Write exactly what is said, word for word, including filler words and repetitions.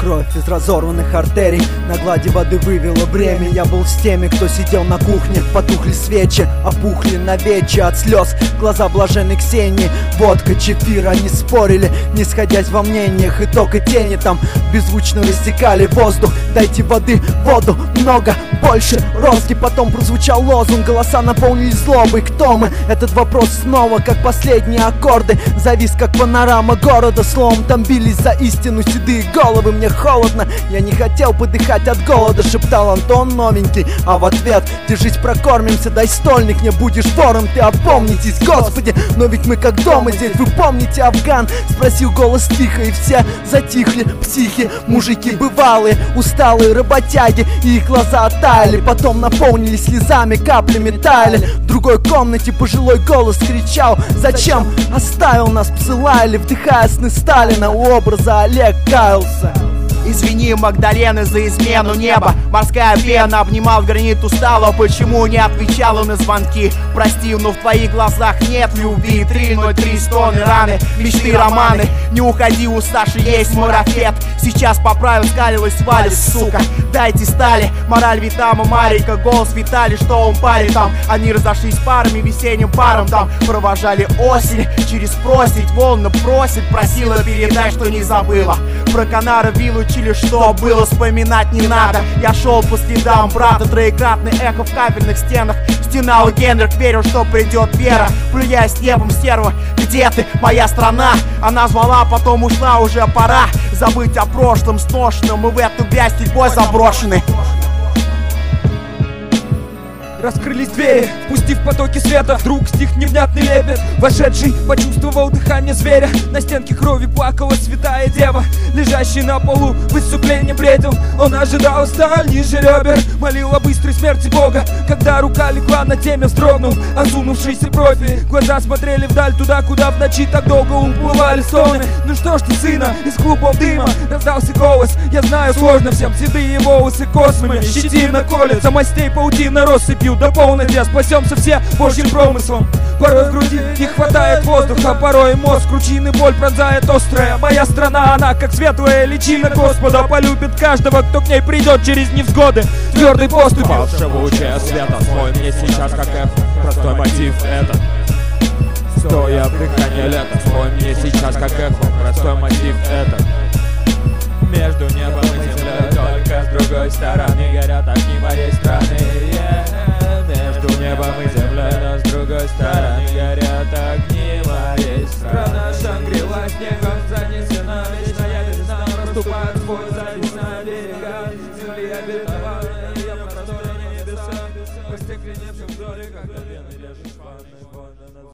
Кровь из разорванных артерий на глади воды вывела бремя. Я был с теми, кто сидел на кухне. Потухли свечи, опухли навече от слез глаза блаженной Ксении. Водка, чефир, они спорили, не сходясь во мнениях. И только тени там беззвучно рассекали воздух. Дайте воды, воду, много, больше. Розги, потом прозвучал лозунг. Голоса наполнились злобой. Кто мы? Этот вопрос снова, как последние аккорды. Завис, как панорама города. Словом, там бились за истину седые головы. Мне холодно, я не хотел подыхать от голода, шептал Антон новенький. А в ответ: держись, прокормимся, дай стольник, не будешь вором, ты опомнитесь, Господи. Но ведь мы как дома здесь, вы помните, Афган? Спросил голос тихо, и все затихли. Психи, мужики бывалые, усталые работяги, и их глаза оттаяли, потом наполнились слезами, каплями таяли. В другой комнате пожилой голос кричал: зачем оставил нас, посылали, вдыхая сны Сталина. У образа Олег каялся. Извини, Магдалена, за измену неба. Морская пена обнимал гранит устало. Почему не отвечала на звонки? Прости, но в твоих глазах нет любви. Три ноль три стоны, раны, мечты, романы. Не уходи, у Саши есть марафет. Сейчас поправил, скалилась, валит, сука. Дайте стали, мораль Витама, Марика, голос Виталий, что он парит там. Они разошлись парами, весенним паром там. Провожали осень, через просить, волна просит. Просила передать, что не забыла. Про Канара виллу учили, что было, вспоминать не надо. Я шел по следам брата, троекратный эхо в капельных стенах. Стенал Генрих, верил, что придет вера. Плюясь небом, стерва, где ты, моя страна? Она звала, потом ушла, уже пора забыть о прошлом сношенном. И в эту грязь судьбой заброшены. Раскрылись двери, впустив потоки света. Вдруг стих невнятный лепет. Вошедший почувствовал дыхание зверя. На стенке крови плакала святая дева. Лежащий на полу в выступлении бредил. Он ожидал сталь ниже ребер. Молил о быстрой смерти Бога. Когда рука легла на теме, вздрогнул осунувшийся профи. Глаза смотрели вдаль, туда, куда в ночи так долго уплывали стоны. Ну что ж ты, сына, из клубов дыма раздался голос. Я знаю, сложно всем, седые волосы космами. Щетина колется, мастей паутина россыпью. До полноте спасемся все Божьим промыслом. Порой в груди не хватает воздуха, порой мозг кручины боль пронзает острая. Моя страна, она как светлая личина Господа. Полюбит каждого, кто к ней придет через невзгоды. Твердый поступь. Волшебучая света, свой мне сейчас как F. Простой мотив этот. Стоя в дыхании лета, свой мне сейчас как эхо. Простой мотив этот. Между небом и землей только с другой стороны горят огни моей страны. Между небом и землей, но с другой стороны горят огни моей страны. Страна Шангрила снегом занесена, вечная весна проступает в бой, зависна берега земли обетованной. Я по просторе небеса, по стекленевшим вдоль, когда вены режешь ванной.